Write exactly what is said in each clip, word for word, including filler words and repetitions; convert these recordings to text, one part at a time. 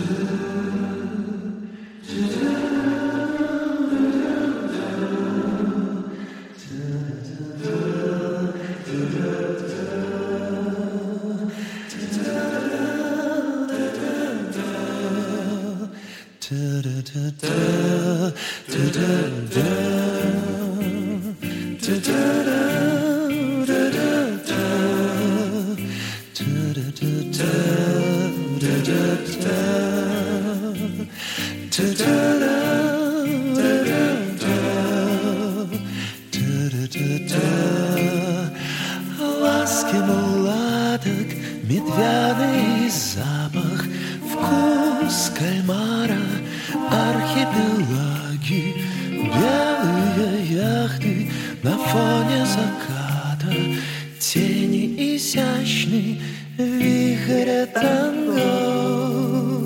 Ласки мулаток, медвяный запах, вкус кальмара, архипелаги, белые яхты на фоне заката, тени изящный вихрь танго.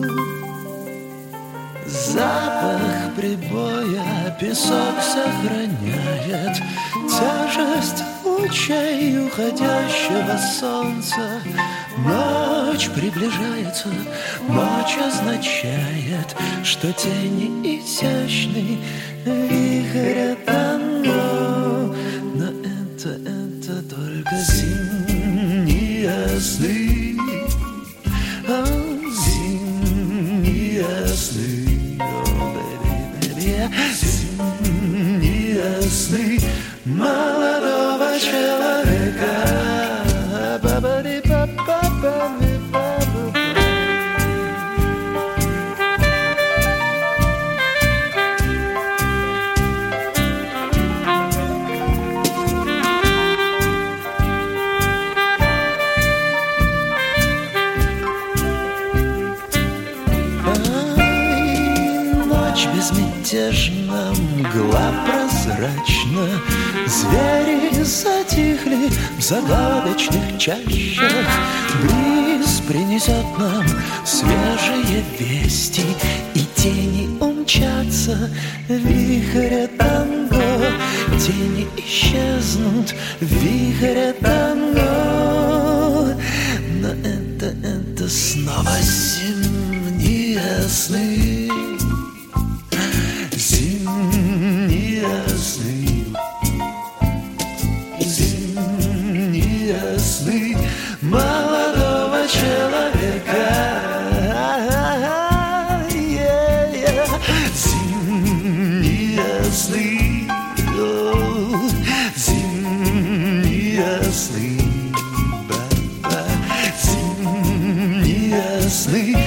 Запах прибоя, песок сохраняет тяжесть лучей уходящего солнца. Ночь приближается, ночь означает, что тени изящный вихрь танго. Но это, это только зимние сны, а, зимние сны. Зимние сны молодого человека. Безмятежно, мгла прозрачна, звери затихли в загадочных чащах. Бриз принесет нам свежие вести, и тени умчатся в вихре танго. Тени исчезнут в вихре танго. Но это, это снова зимние сны. Зимние сны, зимние сны молодого человека. Зимние сны, зимние сны, зимние сны